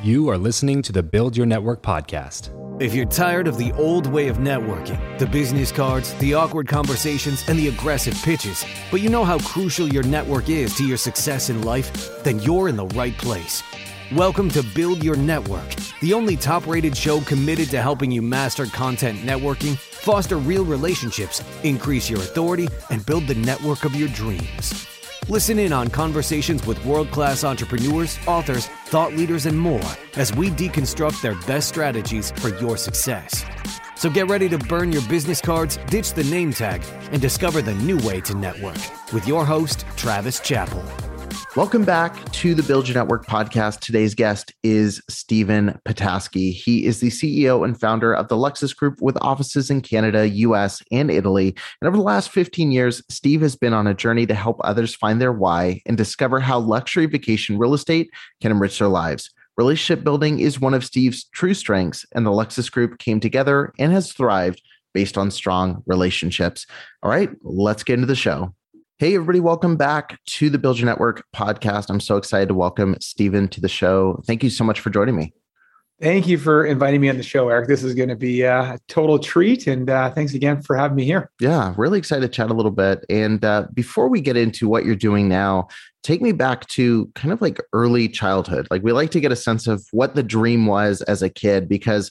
You are listening to the Build Your Network podcast. If you're tired of the old way of networking, the business cards, the awkward conversations, and the aggressive pitches, but you know how crucial your network is to your success in life, then you're in the right place. Welcome to Build Your Network, the only top-rated show committed to helping you master content networking, foster real relationships, increase your authority, and build the network of your dreams. Listen in on conversations with world-class entrepreneurs, authors, thought leaders, and more as we deconstruct their best strategies for your success. So get ready to burn your business cards, ditch the name tag, and discover the new way to network with your host, Travis Chappell. Welcome back to the Build Your Network podcast. Today's guest is Stephen Petaski. He is the CEO and founder of the Lexus Group with offices in Canada, US, and Italy. And over the last 15 years, Steve has been on a journey to help others find their why and discover how luxury vacation real estate can enrich their lives. Relationship building is one of Steve's true strengths, and the Lexus Group came together and has thrived based on strong relationships. All right, let's get into the show. Hey, everybody, welcome back to the Build Your Network podcast. I'm so excited to welcome Stephen to the show. Thank you so much for joining me. Thank you for inviting me on the show, Eric. This is going to be a total treat. And thanks again for having me here. Yeah, really excited to chat a little bit. And before we get into what you're doing now, take me back to kind of like early childhood. Like we like to get a sense of what the dream was as a kid, because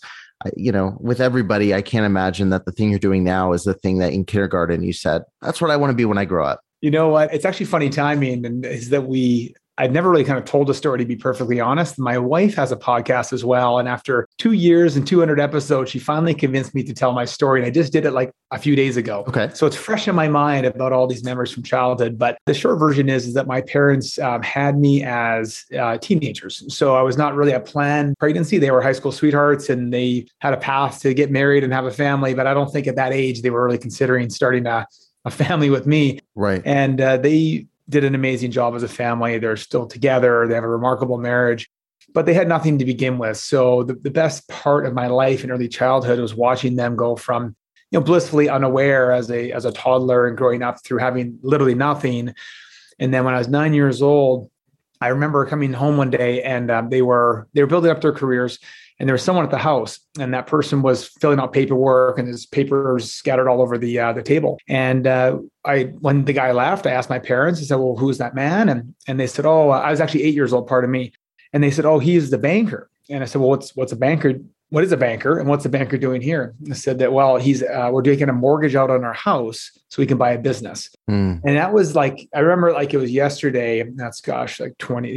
with everybody, I can't imagine that the thing you're doing now is the thing that in kindergarten you said, that's what I want to be when I grow up. You know what? It's actually funny timing, and is that I'd never really kind of told the story, to be perfectly honest. My wife has a podcast as well. And after 2 years and 200 episodes, she finally convinced me to tell my story. And I just did it like a few days ago. Okay. So it's fresh in my mind about all these memories from childhood. But the short version is that my parents had me as teenagers. So I was not really a planned pregnancy. They were high school sweethearts and they had a path to get married and have a family. But I don't think at that age they were really considering starting a family with me. Right. And they did an amazing job as a family. They're still together. They have a remarkable marriage, but they had nothing to begin with. So the best part of my life in early childhood was watching them go from, blissfully unaware as a toddler and growing up through having literally nothing. And then when I was 9 years old, I remember coming home one day and they were building up their careers. And there was someone at the house, and that person was filling out paperwork, and there's papers scattered all over the table. And when the guy left, I asked my parents. I said, "Well, who's that man?" And they said, "Oh, I was actually 8 years old, pardon me." And they said, "Oh, he's the banker." And I said, "Well, what's a banker? What is a banker, and what's a banker doing here?" And I said that, "Well, we're taking a mortgage out on our house so we can buy a business." And that was like, I remember like it was yesterday. That's like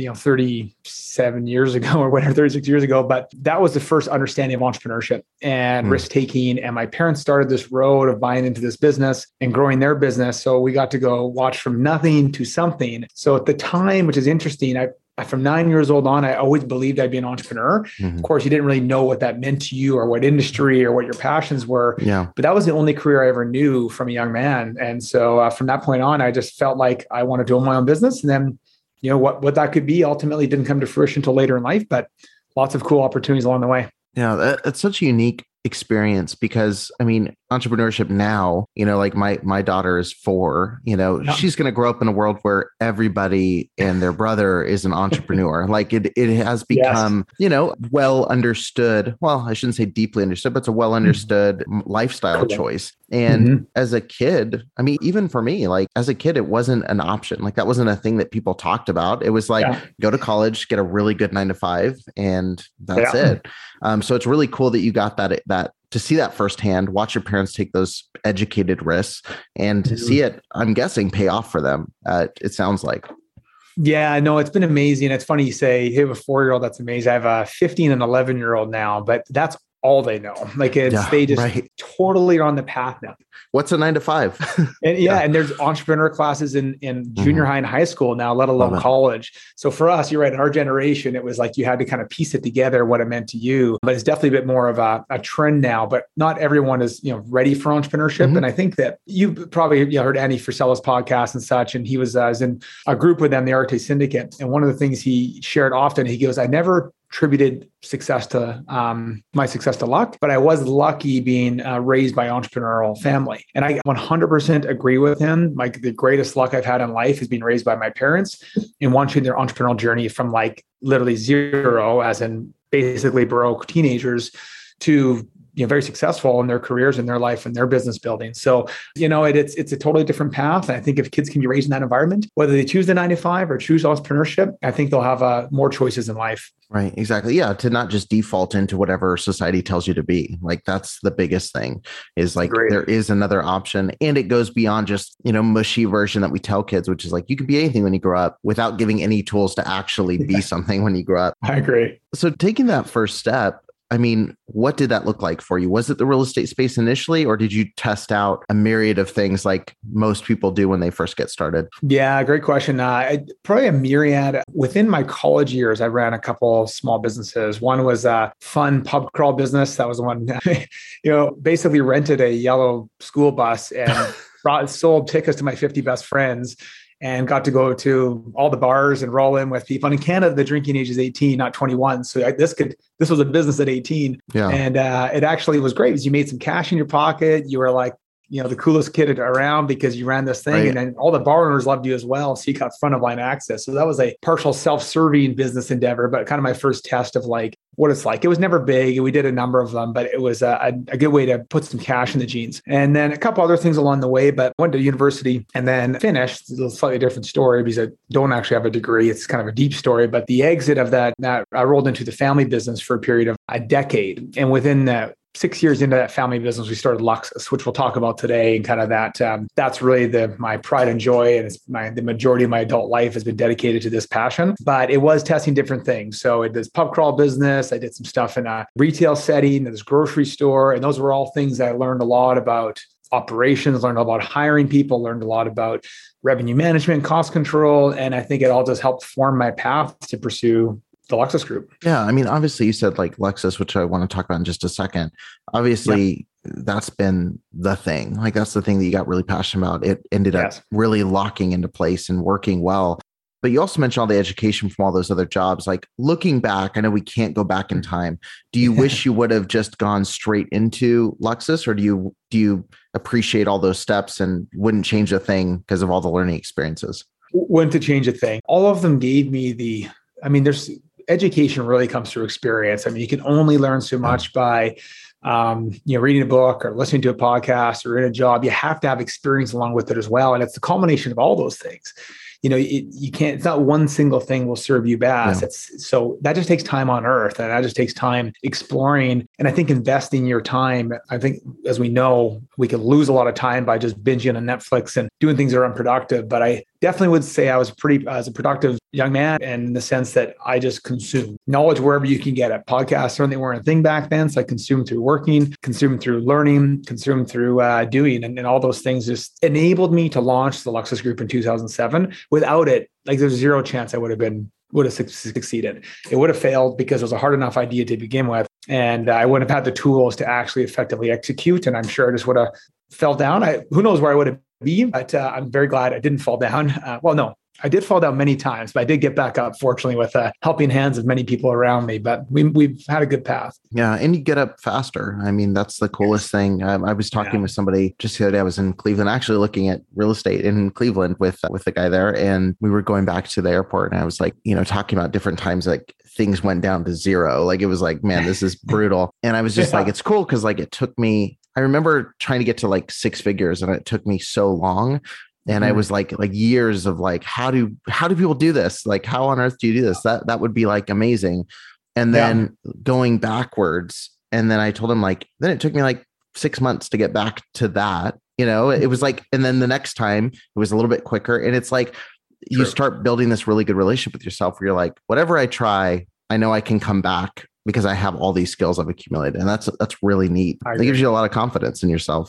37 years ago or whatever, 36 years ago. But that was the first understanding of entrepreneurship and risk taking. And my parents started this road of buying into this business and growing their business. So we got to go watch from nothing to something. So at the time, which is interesting, from 9 years old on, I always believed I'd be an entrepreneur. Of course, you didn't really know what that meant to you or what industry or what your passions were. Yeah. But that was the only career I ever knew from a young man. And so from that point on, I just felt like I wanted to own my own business. And then, what that could be ultimately didn't come to fruition until later in life, but lots of cool opportunities along the way. Yeah, that's such a unique experience because, entrepreneurship now, like my daughter is 4, she's going to grow up in a world where everybody and their brother is an entrepreneur. Like it has become, well understood. Well, I shouldn't say deeply understood, but it's a well understood lifestyle choice. And as a kid, even for me, like as a kid, it wasn't an option. Like that wasn't a thing that people talked about. It was like, go to college, get a really good 9 to 5, and that's it. So it's really cool that you got that to see that firsthand, watch your parents take those educated risks and see it, I'm guessing, pay off for them. It sounds like. Yeah, no, it's been amazing. It's funny you say, hey, you have a 4-year-old. That's amazing. I have a 15 and 11-year-old now, but that's all they know. Like they just totally are on the path now. What's a 9 to 5? And there's entrepreneur classes in junior high and high school now, let alone college. So for us, you're right. In our generation, it was like you had to kind of piece it together what it meant to you. But it's definitely a bit more of a trend now. But not everyone is ready for entrepreneurship. And I think that you probably heard Andy Frisella's podcast and such. And he was in a group with them, the Arte Syndicate. And one of the things he shared often, he goes, I never attributed success to my success to luck, but I was lucky being raised by an entrepreneurial family. And I 100% agree with him. Like the greatest luck I've had in life is being raised by my parents and watching their entrepreneurial journey from like literally zero, as in basically broke teenagers to very successful in their careers and their life and their business building. So, it's a totally different path. And I think if kids can be raised in that environment, whether they choose the 9 to 5 or choose entrepreneurship, I think they'll have more choices in life. Right. Exactly. Yeah. To not just default into whatever society tells you to be. Like, that's the biggest thing, is like, there is another option, and it goes beyond just, mushy version that we tell kids, which is like, you can be anything when you grow up, without giving any tools to actually be something when you grow up. I agree. So taking that first step, I mean, what did that look like for you? Was it the real estate space initially, or did you test out a myriad of things like most people do when they first get started? Yeah, great question. Probably a myriad. Within my college years, I ran a couple small businesses. One was a fun pub crawl business. That was the one, basically rented a yellow school bus and sold tickets to my 50 best friends, and got to go to all the bars and roll in with people. And in Canada, the drinking age is 18, not 21. So this was a business at 18. Yeah. And it actually was great because you made some cash in your pocket. You were like, the coolest kid around because you ran this thing. Right. And then all the bar owners loved you as well. So you got front of line access. So that was a partial self-serving business endeavor, but kind of my first test of like what it's like. It was never big. We did a number of them, but it was a good way to put some cash in the jeans. And then a couple other things along the way, but went to university and then finished. It's a slightly different story because I don't actually have a degree. It's kind of a deep story, but the exit of that I rolled into the family business for a period of a decade. And within that, 6 years into that family business, we started Luxus, which we'll talk about today. And kind of that's really my pride and joy. And the majority of my adult life has been dedicated to this passion, but it was testing different things. So it was pub crawl business. I did some stuff in a retail setting, this grocery store. And those were all things that I learned a lot about operations, learned about hiring people, learned a lot about revenue management, cost control. And I think it all just helped form my path to pursue the Luxus Group. Yeah. I mean, obviously you said like Luxus, which I want to talk about in just a second. Obviously, that's been the thing. Like, that's the thing that you got really passionate about. It ended up really locking into place and working well. But you also mentioned all the education from all those other jobs. Like, looking back, I know we can't go back in time. Do you wish you would have just gone straight into Luxus, or do you appreciate all those steps and wouldn't change a thing because of all the learning experiences? Wouldn't to change a thing. All of them gave me there's education really comes through experience. I mean, you can only learn so much by, reading a book or listening to a podcast or in a job. You have to have experience along with it as well. And it's the culmination of all those things. You can't, it's not one single thing will serve you best. Yeah. So that just takes time on earth, and that just takes time exploring. And I think investing your time, I think, as we know, we can lose a lot of time by just binging on Netflix and doing things that are unproductive. But I definitely would say I was as a productive young man, in the sense that I just consumed knowledge wherever you can get it. Podcasts certainly weren't a thing back then. So I consumed through working, consumed through learning, consumed through doing, and all those things just enabled me to launch the Luxus Group in 2007. Without it, like, there's zero chance I would have succeeded. It would have failed because it was a hard enough idea to begin with. And I wouldn't have had the tools to actually effectively execute. And I'm sure I just would have fell down. Who knows where I would have been, but I'm very glad I didn't fall down. I did fall down many times, but I did get back up, fortunately, with helping hands of many people around me. But we've had a good path. Yeah. And you get up faster. I mean, that's the coolest thing. I was talking with somebody just the other day. I was in Cleveland, actually looking at real estate in Cleveland with the guy there. And we were going back to the airport, and I was like, talking about different times, like, things went down to zero. Like, it was like, man, this is brutal. And I was just like, it's cool. Cause like, it took me, I remember trying to get to like 6 figures, and it took me so long. And I was like years of like, how do people do this? Like, how on earth do you do this? That would be like amazing. And then going backwards. And then I told him, like, then it took me like 6 months to get back to that, it was like, and then the next time it was a little bit quicker. And it's like, you start building this really good relationship with yourself where you're like, whatever I try, I know I can come back because I have all these skills I've accumulated. And that's really neat. It gives you a lot of confidence in yourself,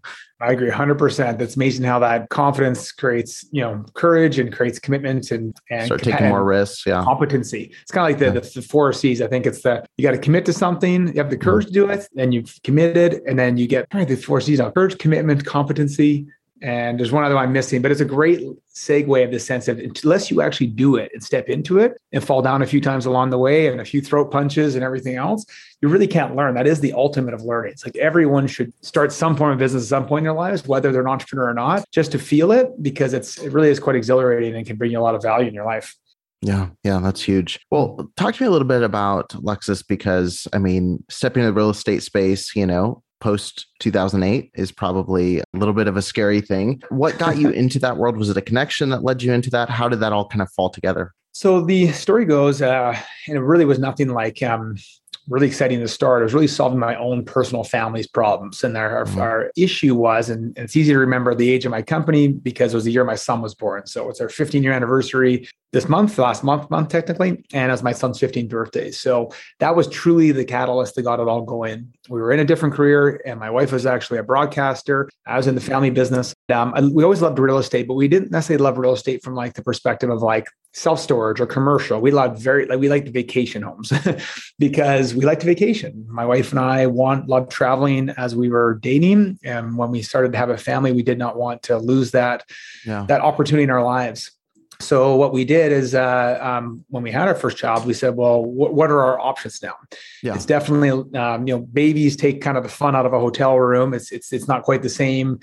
I agree 100%. That's amazing how that confidence creates, courage and creates commitment and start taking more risks. Yeah. Competency. It's kind of like the 4 C's. I think it's you got to commit to something. You have the courage to do it, then you've committed, and then you get the 4 C's now: courage, commitment, competency. And there's one other one I'm missing, but it's a great segue of the sense of, unless you actually do it and step into it and fall down a few times along the way and a few throat punches and everything else, you really can't learn. That is the ultimate of learning. It's like everyone should start some form of business at some point in their lives, whether they're an entrepreneur or not, just to feel it, because it really is quite exhilarating and can bring you a lot of value in your life. Yeah, yeah, that's huge. Well, talk to me a little bit about Lexus, because I mean, stepping into the real estate space, post 2008 is probably a little bit of a scary thing. What got you into that world? Was it a connection that led you into that? How did that all kind of fall together? So the story goes, and it really was nothing like really exciting to start. I was really solving my own personal family's problems. And our issue was, and it's easy to remember the age of my company because it was the year my son was born. So it's our 15-year anniversary this month, last month technically, and it was my son's 15th birthday. So that was truly the catalyst that got it all going. We were in a different career, and my wife was actually a broadcaster. I was in the family business. We always loved real estate, but we didn't necessarily love real estate from like the perspective of like self-storage or commercial. We liked vacation homes because we liked to vacation. My wife and I loved traveling as we were dating. And when we started to have a family, we did not want to lose that opportunity in our lives. So what we did is when we had our first child, we said, well, what are our options now? Yeah. It's definitely, babies take kind of the fun out of a hotel room. It's not quite the same.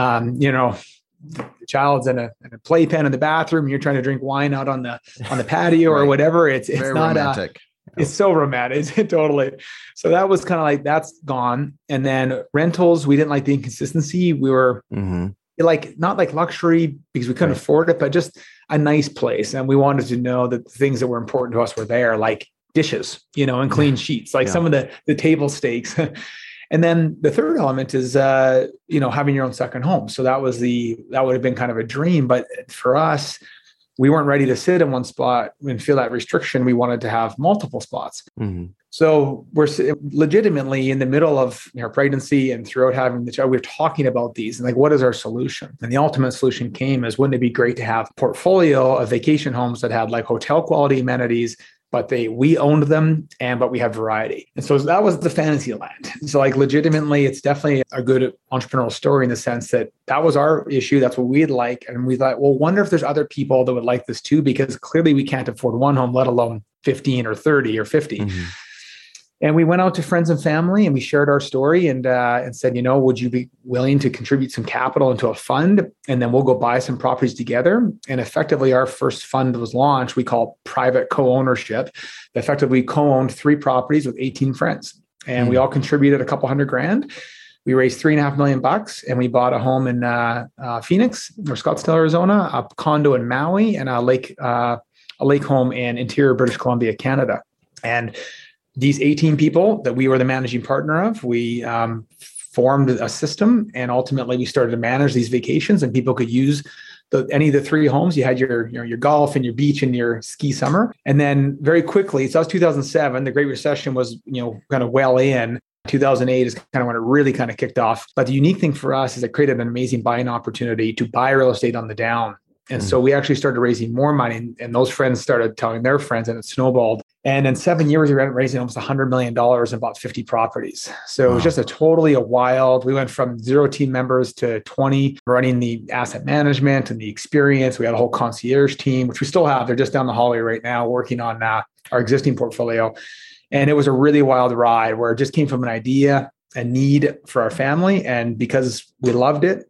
The child's in a playpen in the bathroom. You're trying to drink wine out on the patio or whatever. It's very not romantic. It's so romantic. Totally. So that was kind of like, that's gone. And then rentals, we didn't like the inconsistency. We were not like luxury because we couldn't afford it, but just a nice place. And we wanted to know that the things that were important to us were there, like dishes, and clean sheets, like some of the table stakes. And then the third element is, having your own second home. So that would have been kind of a dream. But for us, we weren't ready to sit in one spot and feel that restriction. We wanted to have multiple spots. Mm-hmm. So we're legitimately in the middle of our pregnancy and throughout having the child, we're talking about these and like, what is our solution? And the ultimate solution came as, wouldn't it be great to have a portfolio of vacation homes that had like hotel quality amenities, but we owned them, but we have variety. And so that was the fantasy land. So like legitimately, it's definitely a good entrepreneurial story in the sense that was our issue. That's what we'd like. And we thought, well, wonder if there's other people that would like this too, because clearly we can't afford one home, let alone 15 or 30 or 50. Mm-hmm. And we went out to friends and family and we shared our story and said, would you be willing to contribute some capital into a fund? And then we'll go buy some properties together. And effectively, our first fund was launched, we call private co-ownership. Effectively, co-owned 3 properties with 18 friends. And we all contributed a couple $100,000. We raised $3.5 million and we bought a home in Phoenix or Scottsdale, Arizona, a condo in Maui, and a lake home in interior British Columbia, Canada. And these 18 people that we were the managing partner of, we formed a system, and ultimately we started to manage these vacations, and people could use any of the 3 homes. You had your golf and your beach and your ski summer. And then very quickly, so that was 2007, the Great Recession was, kind of well in. 2008 is kind of when it really kind of kicked off. But the unique thing for us is it created an amazing buying opportunity to buy real estate on the down. And so we actually started raising more money, and those friends started telling their friends, and it snowballed. And in 7 years, we ended up raising almost $100 million and bought 50 properties. So it was just a wild. We went from 0 team members to 20 running the asset management and the experience. We had a whole concierge team, which we still have. They're just down the hallway right now working on our existing portfolio. And it was a really wild ride where it just came from an idea, a need for our family. And because we loved it,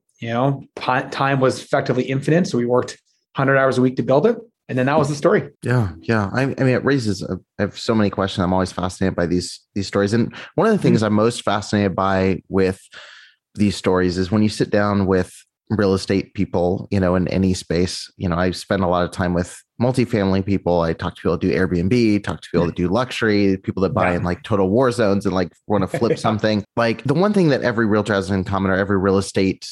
time was effectively infinite. So we worked 100 hours a week to build it. And then that was the story. Yeah. Yeah. I mean, it raises, I have so many questions. I'm always fascinated by these stories. And one of the things I'm most fascinated by with these stories is when you sit down with real estate people, in any space, I spend a lot of time with multifamily people. I talk to people that do Airbnb, talk to people that do luxury, people that buy in like total war zones and like want to flip something. Like the one thing that every realtor has in common, or every real estate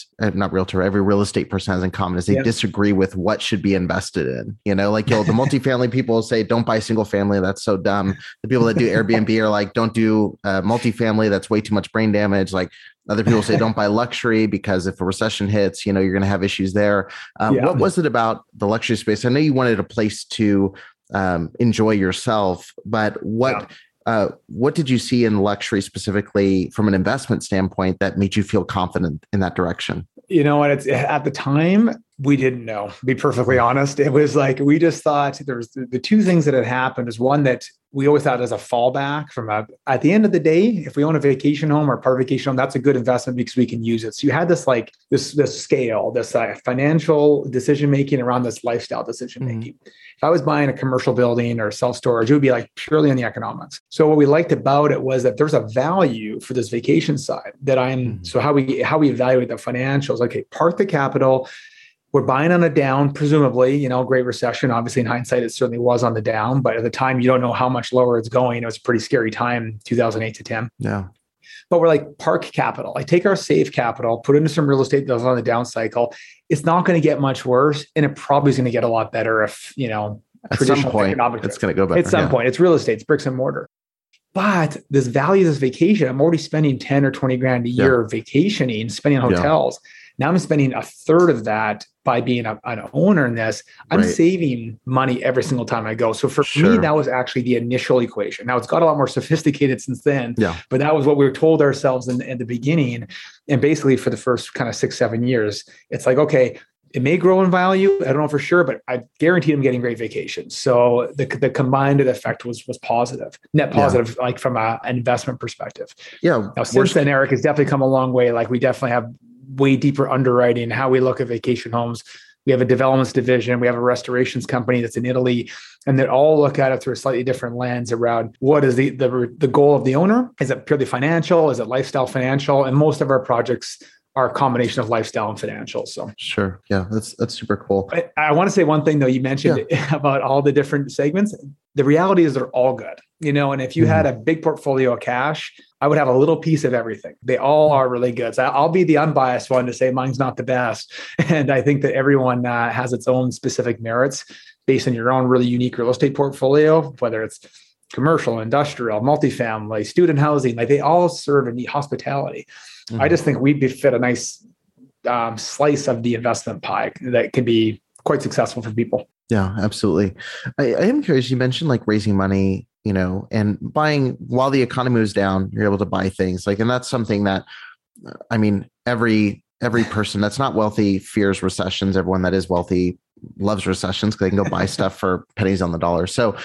person has in common is they disagree with what should be invested in. The multifamily people say, don't buy single family. That's so dumb. The people that do Airbnb are like, don't do multifamily. That's way too much brain damage. Like other people say, don't buy luxury because if a recession hits, you're going to have issues there. What was it about the luxury space? I know you wanted a place to enjoy yourself, but what did you see in luxury specifically from an investment standpoint that made you feel confident in that direction? At the time, we didn't know, to be perfectly honest. It was like, we just thought there was the 2 things that had happened is one that we always thought as a fallback at the end of the day, if we own a vacation home or part vacation home, that's a good investment because we can use it. So you had this this scale, this financial decision-making around this lifestyle decision-making. Mm-hmm. If I was buying a commercial building or self-storage, it would be like purely on the economics. So what we liked about it was that there's a value for this vacation side that so how we evaluate the financials, okay, park the capital. We're buying on a down, presumably, Great Recession. Obviously, in hindsight, it certainly was on the down, but at the time, you don't know how much lower it's going. It was a pretty scary time, 2008 to 10. Yeah. But we're like, park capital. I take our safe capital, put it into some real estate that's on the down cycle. It's not going to get much worse, and it probably is going to get a lot better if, at some point, it's going to go better. At some point, it's real estate, it's bricks and mortar. But this value of this vacation, I'm already spending 10 or 20 grand a year vacationing, spending on hotels. Yeah. Now I'm spending a third of that by being an owner in this. I'm saving money every single time I go. So for me, that was actually the initial equation. Now it's got a lot more sophisticated since then, but that was what we were told ourselves in the beginning. And basically for the first kind of 6-7 years, it's like, okay, it may grow in value. I don't know for sure, but I guarantee I'm getting great vacations. So the combined effect was positive, net positive, like from an investment perspective. Yeah. Now since then, Eric has definitely come a long way. Like we definitely have way deeper underwriting, how we look at vacation homes. We have a developments division. We have a restorations company that's in Italy, and they all look at it through a slightly different lens around what is the goal of the owner? Is it purely financial? Is it lifestyle financial? And most of our projects are a combination of lifestyle and financial. So sure. Yeah, that's super cool. I want to say one thing though, you mentioned about all the different segments. The reality is they're all good, and if you had a big portfolio of cash, I would have a little piece of everything. They all are really good. So I'll be the unbiased one to say mine's not the best. And I think that everyone has its own specific merits based on your own really unique real estate portfolio, whether it's commercial, industrial, multifamily, student housing, like they all serve and need hospitality. I just think we'd fit a nice slice of the investment pie that can be quite successful for people. Yeah, absolutely. I am curious. You mentioned like raising money, and buying while the economy was down, you're able to buy things and that's something that, I mean, every person that's not wealthy fears recessions. Everyone that is wealthy loves recessions because they can go buy stuff for pennies on the dollar. So,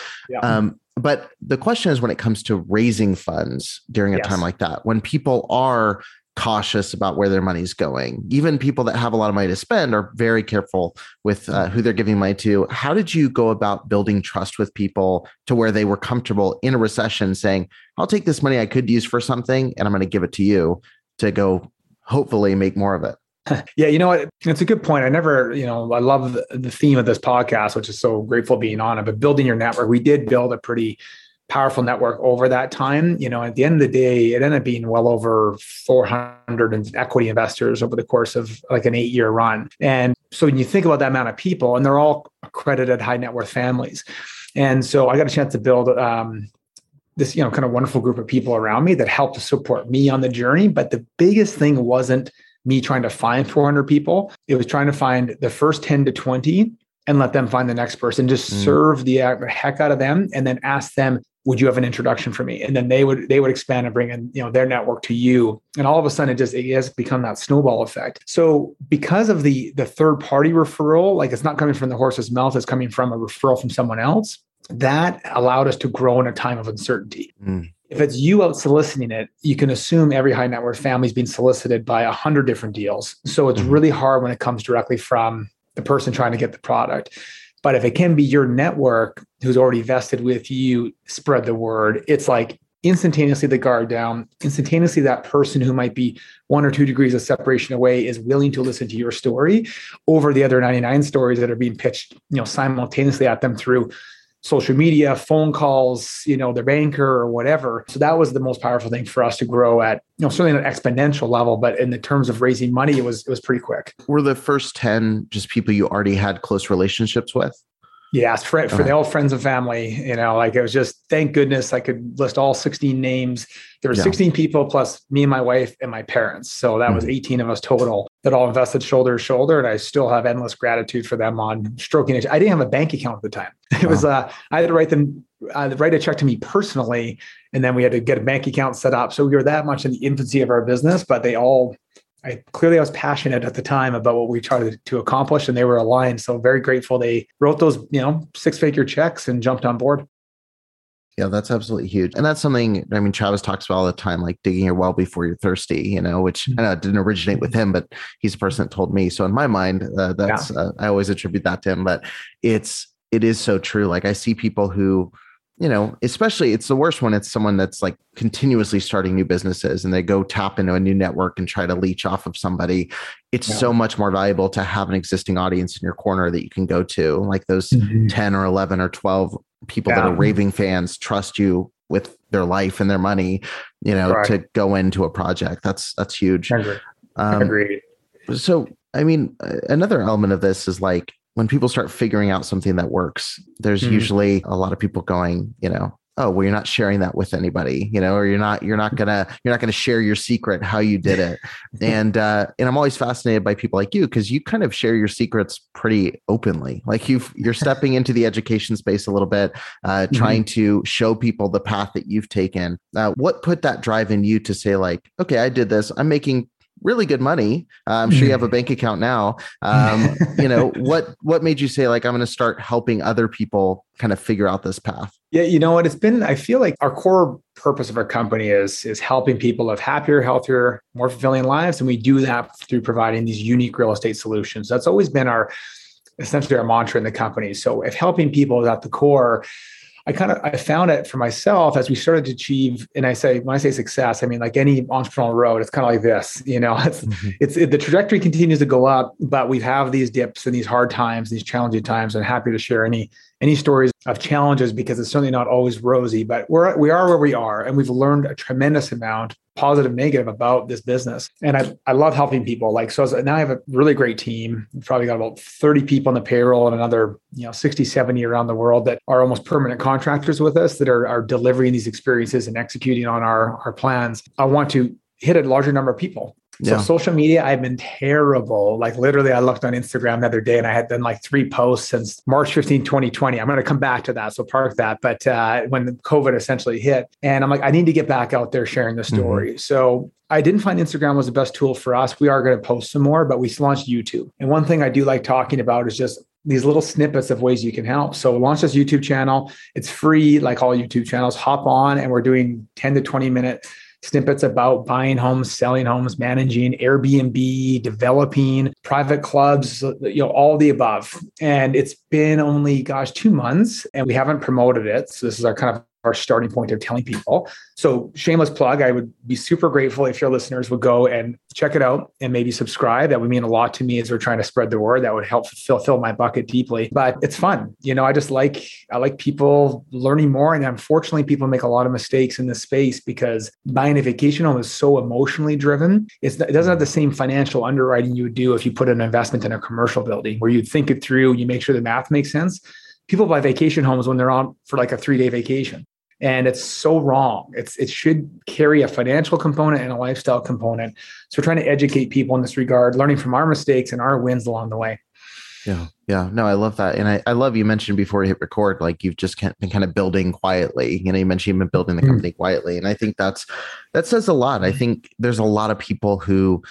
but the question is when it comes to raising funds during a time like that, when people are cautious about where their money's going, even people that have a lot of money to spend are very careful with who they're giving money to. How did you go about building trust with people to where they were comfortable in a recession saying, I'll take this money I could use for something and I'm going to give it to you to go hopefully make more of it? Yeah, you know what? It's a good point. I love the theme of this podcast, which is so grateful being on it, but building your network. We did build a pretty powerful network over that time. At the end of the day, it ended up being well over 400 equity investors over the course of like an 8-year run. And so when you think about that amount of people, and they're all accredited high net worth families. And so I got a chance to build this, kind of wonderful group of people around me that helped to support me on the journey. But the biggest thing wasn't me trying to find 400 people. It was trying to find the first 10 to 20 and let them find the next person, just serve the heck out of them and then ask them, would you have an introduction for me? And then they would expand and bring in, their network to you. And all of a sudden it has become that snowball effect. So because of the third party referral, like it's not coming from the horse's mouth, it's coming from a referral from someone else, that allowed us to grow in a time of uncertainty. If it's you out soliciting it, you can assume every high net worth family is being solicited by 100 different deals. So it's really hard when it comes directly from the person trying to get the product. But if it can be your network who's already vested with you, spread the word. It's like instantaneously the guard down, instantaneously that person who might be 1 or 2 degrees of separation away is willing to listen to your story over the other 99 stories that are being pitched, simultaneously at them through social media, phone calls, their banker or whatever. So that was the most powerful thing for us to grow at, certainly at an exponential level, but in the terms of raising money, it was pretty quick. Were the first 10 just people you already had close relationships with? Yes, for the old friends and family, it was just, thank goodness I could list all 16 names. There were 16 people plus me and my wife and my parents. So that was 18 of us total that all invested shoulder to shoulder. And I still have endless gratitude for them on stroking it. I didn't have a bank account at the time. It was, I had to write a check to me personally. And then we had to get a bank account set up. So we were that much in the infancy of our business, but I was passionate at the time about what we tried to accomplish and they were aligned. So very grateful they wrote those, 6-figure checks and jumped on board. Yeah, that's absolutely huge. And that's something, Travis talks about all the time, like digging your well before you're thirsty, which I know it didn't originate with him, but he's the person that told me. So in my mind, I always attribute that to him, but it's it is so true. Like I see people who, especially it's the worst when it's someone that's like continuously starting new businesses and they go tap into a new network and try to leech off of somebody. It's so much more valuable to have an existing audience in your corner that you can go to, like those 10 or 11 or 12 people that are raving fans trust you with their life and their money, to go into a project. That's huge. Agreed. So, I mean, another element of this is like when people start figuring out something that works, there's usually a lot of people going, oh, well, you're not sharing that with anybody, or you're not gonna share your secret, how you did it. And I'm always fascinated by people like you, because you kind of share your secrets pretty openly. Like you're stepping into the education space a little bit, trying to show people the path that you've taken. What put that drive in you to say like, okay, I did this, I'm making really good money. I'm sure you have a bank account now. What made you say like, I'm going to start helping other people kind of figure out this path? Yeah. I feel like our core purpose of our company is helping people live happier, healthier, more fulfilling lives. And we do that through providing these unique real estate solutions. That's always been essentially our mantra in the company. So if helping people is at the core, I found it for myself as we started to achieve, and when I say success, I mean, like any entrepreneurial road, it's kind of like this, it's the trajectory continues to go up, but we have these dips and these hard times, these challenging times, and happy to share any stories of challenges, because it's certainly not always rosy, but we are where we are. And we've learned a tremendous amount, positive, negative, about this business. And I love helping people. Now I have a really great team. We've probably got about 30 people on the payroll and another, 60, 70 around the world that are almost permanent contractors with us that are delivering these experiences and executing on our plans. I want to hit a larger number of people. So social media, I've been terrible. Like literally, I looked on Instagram the other day and I had done like 3 posts since March 15, 2020. I'm going to come back to that. So park that. But when the COVID essentially hit, and I'm like, I need to get back out there sharing the story. So I didn't find Instagram was the best tool for us. We are going to post some more, but we launched YouTube. And one thing I do like talking about is just these little snippets of ways you can help. So launch this YouTube channel. It's free, like all YouTube channels. Hop on, and we're doing 10 to 20 minute snippets about buying homes, selling homes, managing Airbnb, developing private clubs, all the above. And it's been only, 2 months, and we haven't promoted it. So this is our starting point of telling people. So shameless plug, I would be super grateful if your listeners would go and check it out and maybe subscribe. That would mean a lot to me as we're trying to spread the word. That would help fill my bucket deeply. But it's fun. I like people learning more. And unfortunately, people make a lot of mistakes in this space because buying a vacation home is so emotionally driven. It doesn't have the same financial underwriting you would do if you put an investment in a commercial building where you think it through, you make sure the math makes sense. People buy vacation homes when they're on for like a 3-day vacation. And it's so wrong. It should carry a financial component and a lifestyle component. So we're trying to educate people in this regard, learning from our mistakes and our wins along the way. Yeah. No, I love that. And I love you mentioned before you hit record, like you've just been kind of building quietly. You mentioned you've been building the company quietly. And I think that says a lot. I think there's a lot of people who,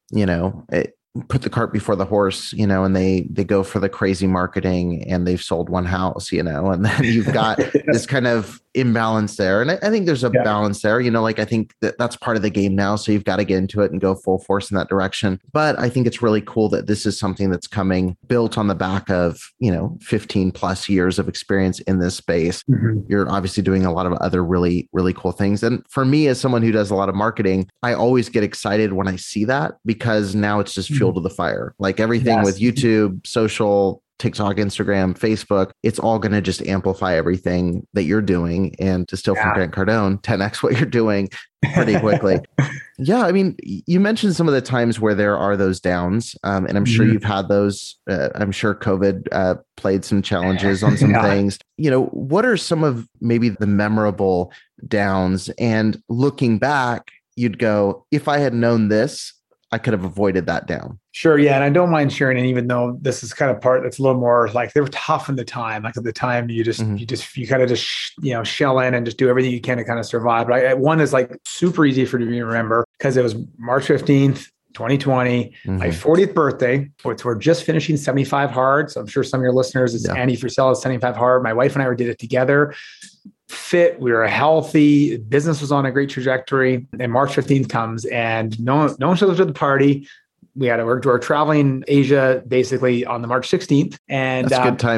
put the cart before the horse, and they go for the crazy marketing and they've sold one house, and then you've got this kind of imbalance there. And I think there's a balance there, I think that's part of the game now. So you've got to get into it and go full force in that direction. But I think it's really cool that this is something that's built on the back of, 15 plus years of experience in this space. You're obviously doing a lot of other really, really cool things. And for me, as someone who does a lot of marketing, I always get excited when I see that, because now it's just fuel to the fire. Like everything with YouTube, social, TikTok, Instagram, Facebook, it's all going to just amplify everything that you're doing. And to steal from Grant Cardone, 10x what you're doing pretty quickly. I mean, you mentioned some of the times where there are those downs, and I'm sure you've had those. I'm sure COVID played some challenges on some things. What are some of maybe the memorable downs? And looking back, you'd go, if I had known this, I could have avoided that down. Sure. Yeah. And I don't mind sharing. And even though this is kind of part that's a little more like they were tough in the time, like at the time you kind of just shell in and just do everything you can to kind of survive. But one is like super easy for me to remember because it was March 15th, 2020, my 40th birthday, which we're just finishing 75 Hard. So I'm sure some of your listeners, it's Andy Frisell is 75 Hard. My wife and I did it together. Fit, we were healthy, business was on a great trajectory, and March 15th comes and no one shows up to the party. We're traveling Asia basically on the March 16th. And that's good timing.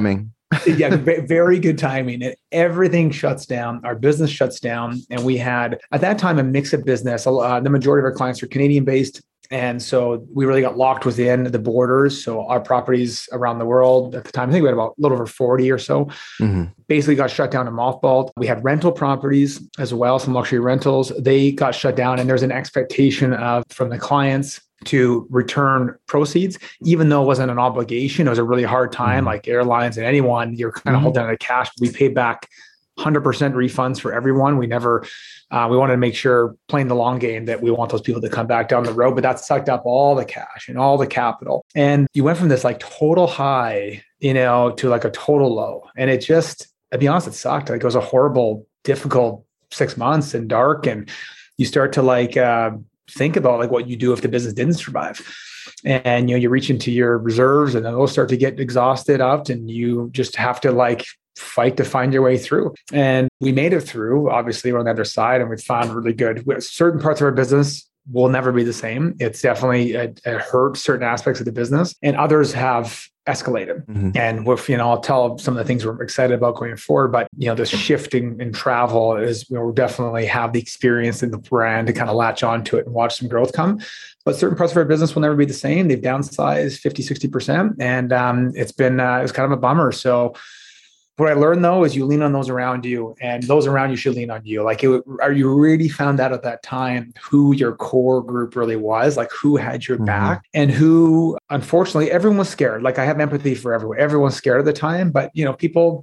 Yeah, very good timing. And everything shuts down. Our business shuts down. And we had, at that time, a mix of business. The majority of our clients are Canadian based. And so we really got locked within the borders. So our properties around the world at the time, I think we had about a little over 40 or so, basically got shut down and mothballed. We had rental properties as well, some luxury rentals. They got shut down. And there's an expectation from the clients to return proceeds, even though it wasn't an obligation. It was a really hard time, like airlines and anyone, you're kind of holding on to cash. We paid back 100% refunds for everyone. We never, we wanted to make sure, playing the long game, that we want those people to come back down the road, but that sucked up all the cash and all the capital. And you went from this like total high, to like a total low. And it just, to be honest, it sucked. Like it was a horrible, difficult 6 months and dark. And you start to think about like what you do if the business didn't survive. And, you reach into your reserves and then those start to get exhausted out and you just have to fight to find your way through. And we made it through. Obviously, we're on the other side and we found really good. Certain parts of our business will never be the same. It's definitely it hurt certain aspects of the business and others have escalated. And I'll tell some of the things we're excited about going forward, but this shifting in travel is, we'll definitely have the experience in the brand to kind of latch onto it and watch some growth come. But certain parts of our business will never be the same. They've downsized 50-60%. And it's kind of a bummer. So what I learned though, is you lean on those around you and those around you should lean on you. You really found out at that time who your core group really was, like who had your back and who, unfortunately, everyone was scared. Like I have empathy for everyone. Everyone's scared at the time, but people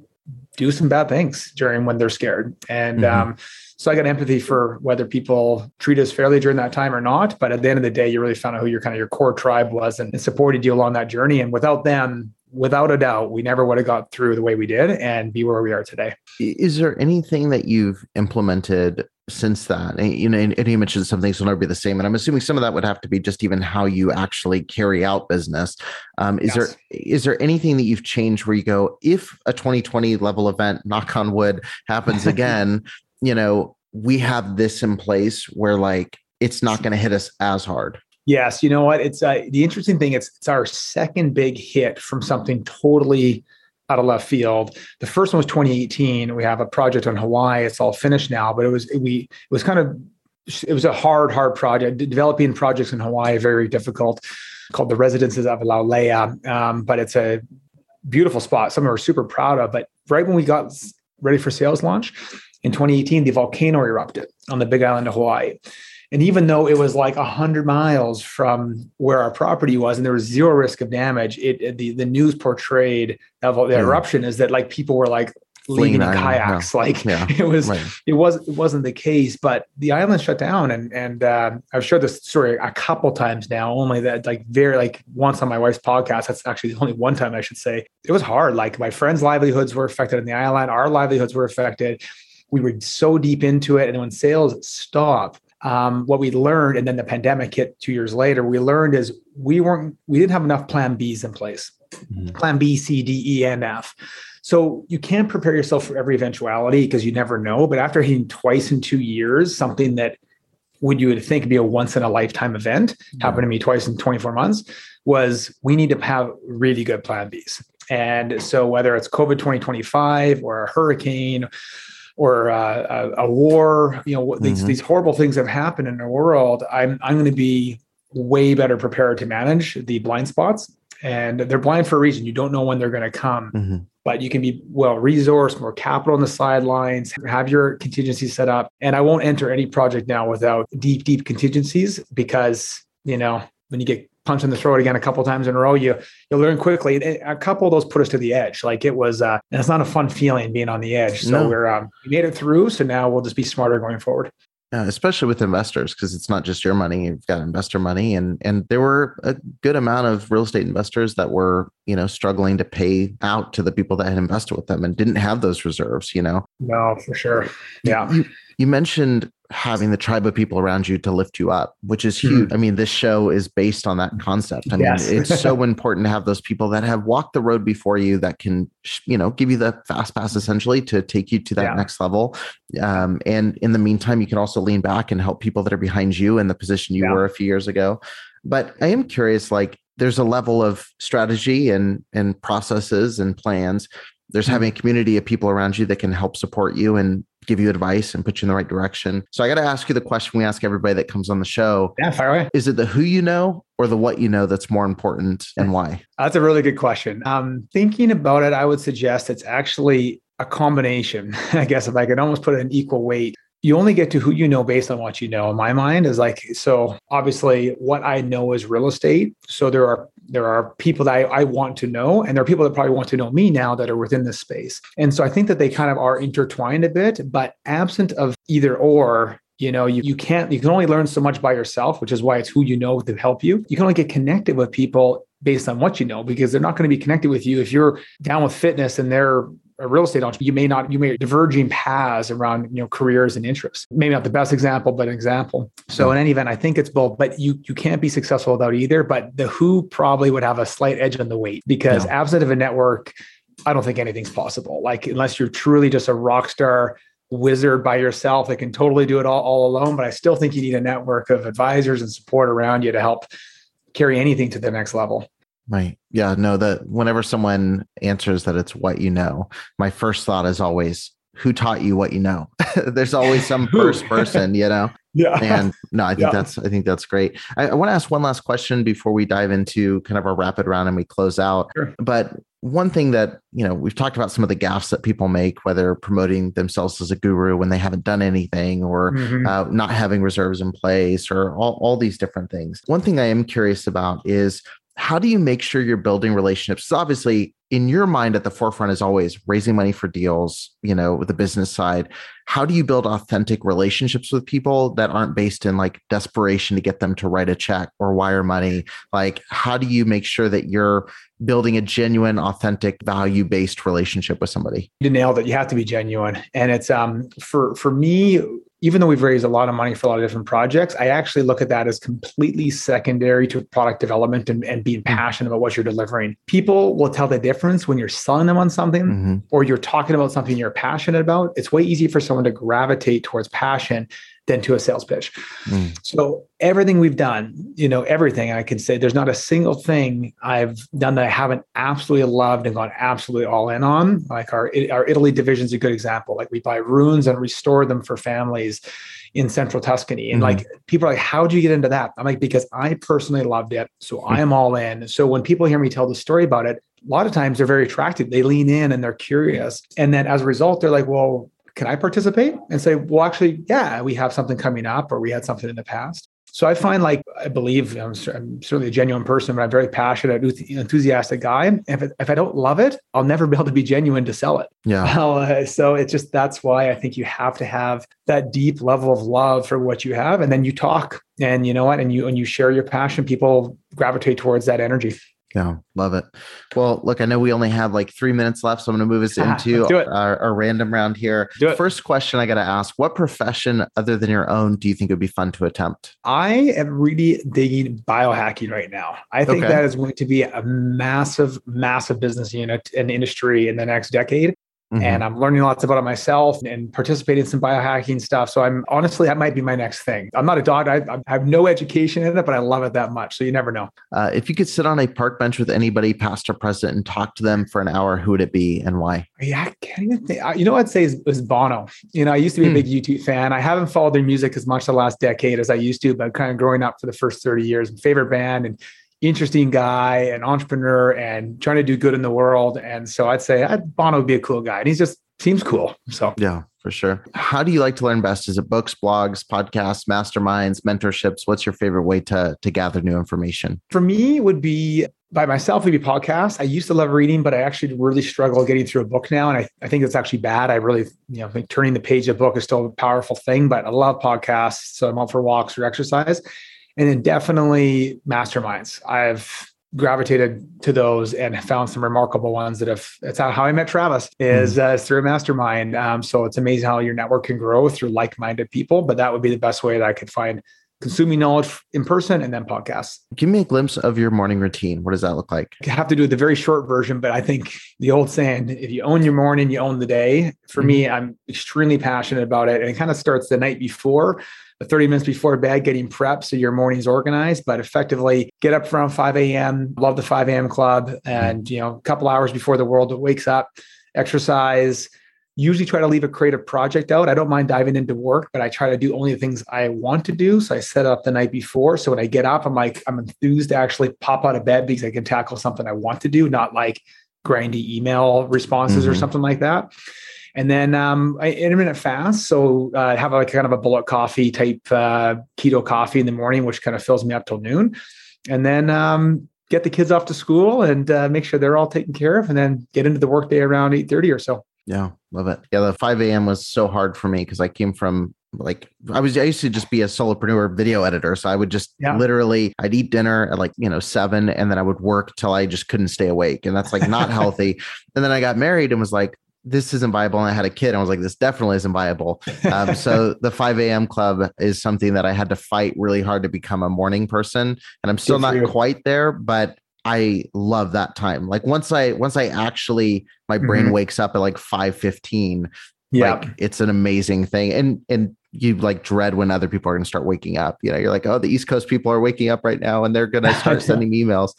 do some bad things when they're scared. And so I got empathy for whether people treat us fairly during that time or not. But at the end of the day, you really found out who your core tribe was and supported you along that journey. And without them, without a doubt, we never would have got through the way we did and be where we are today. Is there anything that you've implemented since that? And you mentioned some things will never be the same. And I'm assuming some of that would have to be just even how you actually carry out business. Is there anything that you've changed where you go, if a 2020 level event, knock on wood, happens again, we have this in place where it's not going to hit us as hard? Yes. You know what? It's the interesting thing. It's our second big hit from something totally out of left field. The first one was 2018. We have a project on Hawaii. It's all finished now, but it was a hard project. Developing projects in Hawaii, very difficult, called the Residences of Laulea. But it's a beautiful spot. Something we're super proud of. But right when we got ready for sales launch in 2018, the volcano erupted on the Big Island of Hawaii. And even though it was 100 miles from where our property was and there was zero risk of damage, the news portrayed of the eruption is that people were leaving in kayaks. It wasn't the case, but the island shut down. And I've shared this story a couple times now, only that once on my wife's podcast. That's actually only one time, I should say. It was hard. My friends' livelihoods were affected on the island. Our livelihoods were affected. We were so deep into it. And when sales stopped, what we learned, and then the pandemic hit 2 years later, we learned is we didn't have enough plan Bs in place, plan B, C, D, E, and F. So you can't prepare yourself for every eventuality because you never know. But after hitting twice in 2 years, something that you would think would be a once in a lifetime event happened to me twice in 24 months, was we need to have really good plan Bs. And so whether it's COVID 2025 or a hurricane or a war, these horrible things have happened in the world, I'm going to be way better prepared to manage the blind spots. And they're blind for a reason. You don't know when they're going to come, but you can be well-resourced, more capital on the sidelines, have your contingencies set up. And I won't enter any project now without deep contingencies because, when you get punched in the throat again a couple of times in a row, you'll learn quickly. A couple of those put us to the edge. It was, and it's not a fun feeling being on the edge. So we made it through. So now we'll just be smarter going forward. Especially with investors, because it's not just your money, you've got investor money. And there were a good amount of real estate investors that were, struggling to pay out to the people that had invested with them and didn't have those reserves, No, for sure. Yeah. You mentioned having the tribe of people around you to lift you up, which is huge. I mean, this show is based on that concept. I mean, it's so important to have those people that have walked the road before you that can, give you the fast pass essentially to take you to that next level. And in the meantime, you can also lean back and help people that are behind you in the position you were a few years ago. But I am curious, there's a level of strategy and processes and plans. There's having a community of people around you that can help support you and give you advice and put you in the right direction. So I got to ask you the question we ask everybody that comes on the show. Yeah, fire away. Is it the who you know or the what you know that's more important, and why? That's a really good question. Thinking about it, I would suggest it's actually a combination. I guess if I could almost put it in equal weight. You only get to who you know based on what you know. In my mind is like, so obviously what I know is real estate. So there are people that I want to know, and there are people that probably want to know me now that are within this space. And so I think that they kind of are intertwined a bit, but absent of either or, you can only learn so much by yourself, which is why it's who you know to help you. You can only get connected with people based on what you know, because they're not going to be connected with you if you're down with fitness and they're a real estate entrepreneur. You may diverging paths around, careers and interests. Maybe not the best example, but an example. So in any event, I think it's both, but you can't be successful without either. But the who probably would have a slight edge on the weight, because absent of a network, I don't think anything's possible. Like, unless you're truly just a rock star wizard by yourself that can totally do it all alone. But I still think you need a network of advisors and support around you to help carry anything to the next level. Right. Yeah. No, that whenever someone answers that it's what you know, my first thought is always, who taught you what you know? There's always some first person, Yeah. And no, I think that's great. I want to ask one last question before we dive into kind of our rapid round and we close out. Sure. But one thing that, we've talked about some of the gaffes that people make, whether promoting themselves as a guru when they haven't done anything, or not having reserves in place, or all these different things. One thing I am curious about is, how do you make sure you're building relationships? So obviously, in your mind, at the forefront is always raising money for deals, with the business side. How do you build authentic relationships with people that aren't based in like desperation to get them to write a check or wire money? Like, how do you make sure that you're building a genuine, authentic, value-based relationship with somebody? You nailed it. You have to be genuine. And it's for me, even though we've raised a lot of money for a lot of different projects, I actually look at that as completely secondary to product development and being passionate about what you're delivering. People will tell the difference when you're selling them on something or you're talking about something you're passionate about. It's way easier for someone to gravitate towards passion than to a sales pitch. So everything we've done, everything I can say, there's not a single thing I've done that I haven't absolutely loved and gone absolutely all in on. Like our Italy division is a good example. Like, we buy ruins and restore them for families in central Tuscany. And like, people are like, how'd you get into that? I'm like, because I personally loved it. So I am all in. So when people hear me tell the story about it, a lot of times they're very attracted. They lean in and they're curious. And then as a result, they're like, well, can I participate? And say, well, actually, yeah, we have something coming up, or we had something in the past. So I find, like, I believe I'm certainly a genuine person, but I'm a very passionate, enthusiastic guy. And if I don't love it, I'll never be able to be genuine to sell it. Yeah. So it's just, that's why I think you have to have that deep level of love for what you have. And then you talk, and you know what, and you share your passion, people gravitate towards that energy. Yeah, love it. Well, look, I know we only have like 3 minutes left, so I'm going to move us into our random round here. First question I got to ask, what profession other than your own do you think would be fun to attempt? I am really digging biohacking right now. I think that is going to be a massive, massive business unit and industry in the next decade. And I'm learning lots about it myself and participating in some biohacking stuff. So that might be my next thing. I'm not a doctor. I have no education in it, but I love it that much. So you never know. If you could sit on a park bench with anybody, past or present, and talk to them for an hour, who would it be and why? Yeah, I can't even think. What I'd say is Bono. I used to be a big U2 fan. I haven't followed their music as much the last decade as I used to, but kind of growing up for the first 30 years, favorite band, and interesting guy, an entrepreneur, and trying to do good in the world. And so I'd say Bono would be a cool guy. And he just seems cool. So yeah, for sure. How do you like to learn best? Is it books, blogs, podcasts, masterminds, mentorships? What's your favorite way to gather new information? For me, it would be by myself, would be podcasts. I used to love reading, but I actually really struggle getting through a book now. And I think it's actually bad. I really, think turning the page of a book is still a powerful thing, but I love podcasts. So I'm out for walks or exercise. And then definitely masterminds. I've gravitated to those and found some remarkable ones that's how I met Travis is through a mastermind. So it's amazing how your network can grow through like-minded people, but that would be the best way that I could find consuming knowledge in person and then podcasts. Give me a glimpse of your morning routine. What does that look like? I have to do the very short version, but I think the old saying, if you own your morning, you own the day. For me, I'm extremely passionate about it. And it kind of starts the night before, the 30 minutes before bed, getting prepped so your morning's organized, but effectively get up around 5 a.m., love the 5 a.m. club. And, a couple hours before the world wakes up, exercise, usually try to leave a creative project out. I don't mind diving into work, but I try to do only the things I want to do. So I set it up the night before. So when I get up, I'm enthused to actually pop out of bed because I can tackle something I want to do, not like grindy email responses or something like that. And then I intermittent fast. So I have kind of a bullet coffee type keto coffee in the morning, which kind of fills me up till noon. And then get the kids off to school and make sure they're all taken care of, and then get into the workday around 8:30 or so. Yeah, love it. Yeah, the 5 a.m. was so hard for me because I came from I used to just be a solopreneur video editor. So I would just literally, I'd eat dinner at 7, and then I would work till I just couldn't stay awake. And that's not healthy. And then I got married and was like, this isn't viable. And I had a kid and I was like, this definitely isn't viable. So the 5 a.m. club is something that I had to fight really hard to become a morning person. And I'm still not quite there, but I love that time. Once I actually, my brain wakes up at 5:15, it's an amazing thing. And you dread when other people are going to start waking up. You're like, oh, the East Coast people are waking up right now and they're going to start sending me emails.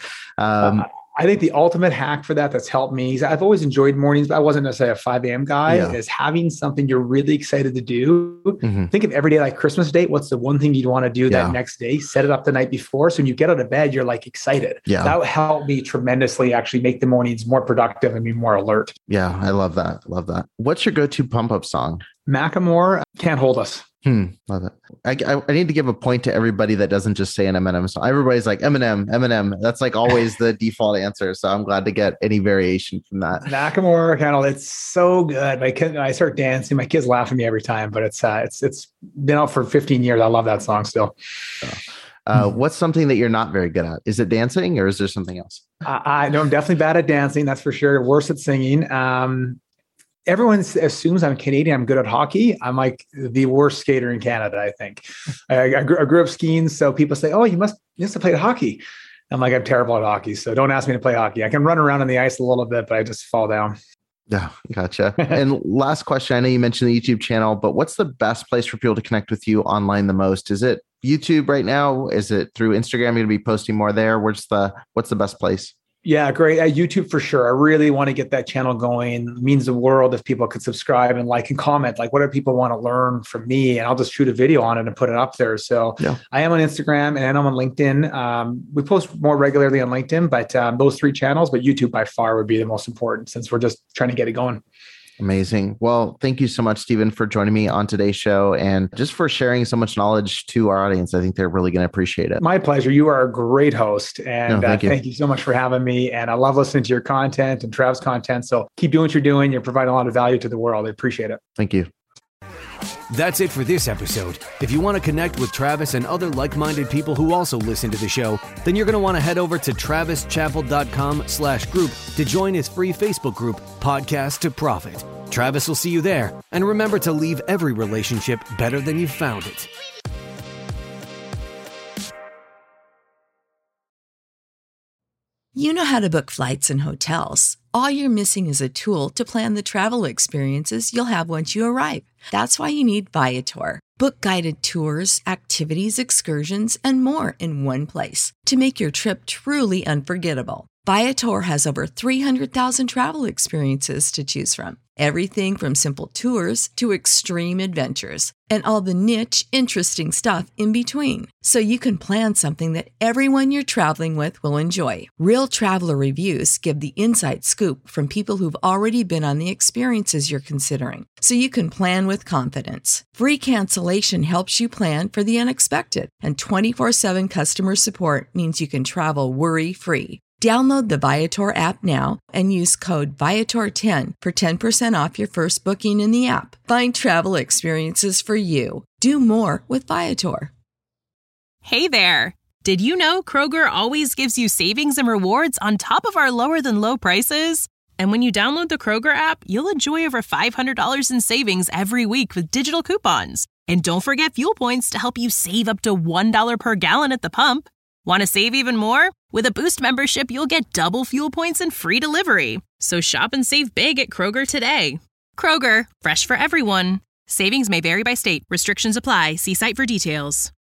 I think the ultimate hack for that's helped me. I've always enjoyed mornings, but I wasn't necessarily a 5 a.m. guy. Is having something you're really excited to do. Think of every day like Christmas Day. What's the one thing you'd want to do that next day? Set it up the night before. So when you get out of bed, you're excited. Yeah. That would help me tremendously actually make the mornings more productive and be more alert. Yeah, I love that. Love that. What's your go-to pump-up song? Macklemore, Can't Hold Us. Love it. I need to give a point to everybody that doesn't just say an Eminem song. Everybody's like Eminem. That's always the default answer. So I'm glad to get any variation from that. Macklemore, it's so good. I start dancing. My kids laugh at me every time, but it's been out for 15 years. I love that song still. What's something that you're not very good at? Is it dancing or is there something else? I know I'm definitely bad at dancing. That's for sure. Worse at singing. Everyone assumes I'm Canadian. I'm good at hockey. I'm the worst skater in Canada, I think. I grew up skiing. So people say, oh, you must have played hockey. I'm I'm terrible at hockey. So don't ask me to play hockey. I can run around on the ice a little bit, but I just fall down. Yeah, gotcha. And last question. I know you mentioned the YouTube channel, but what's the best place for people to connect with you online the most? Is it YouTube right now? Is it through Instagram? You're going to be posting more there. What's the best place? Yeah, great. YouTube for sure. I really want to get that channel going. It means the world if people could subscribe and and comment. What do people want to learn from me? And I'll just shoot a video on it and put it up there. So I am on Instagram and I'm on LinkedIn. We post more regularly on LinkedIn, but those 3 channels, but YouTube by far would be the most important since we're just trying to get it going. Amazing. Well, thank you so much, Stephen, for joining me on today's show and just for sharing so much knowledge to our audience. I think they're really going to appreciate it. My pleasure. You are a great host. And thank you so much for having me. And I love listening to your content and Trav's content. So keep doing what you're doing. You're providing a lot of value to the world. I appreciate it. Thank you. That's it for this episode. If you want to connect with Travis and other like-minded people who also listen to the show, then you're going to want to head over to travischappell.com/group to join his free Facebook group, Podcast to Profit. Travis will see you there. And remember to leave every relationship better than you found it. You know how to book flights and hotels. All you're missing is a tool to plan the travel experiences you'll have once you arrive. That's why you need Viator. Book guided tours, activities, excursions, and more in one place to make your trip truly unforgettable. Viator has over 300,000 travel experiences to choose from. Everything from simple tours to extreme adventures and all the niche, interesting stuff in between. So you can plan something that everyone you're traveling with will enjoy. Real traveler reviews give the inside scoop from people who've already been on the experiences you're considering. So you can plan with confidence. Free cancellation helps you plan for the unexpected. And 24/7 customer support means you can travel worry-free. Download the Viator app now and use code Viator10 for 10% off your first booking in the app. Find travel experiences for you. Do more with Viator. Hey there. Did you know Kroger always gives you savings and rewards on top of our lower than low prices? And when you download the Kroger app, you'll enjoy over $500 in savings every week with digital coupons. And don't forget fuel points to help you save up to $1 per gallon at the pump. Want to save even more? With a Boost membership, you'll get double fuel points and free delivery. So shop and save big at Kroger today. Kroger, fresh for everyone. Savings may vary by state. Restrictions apply. See site for details.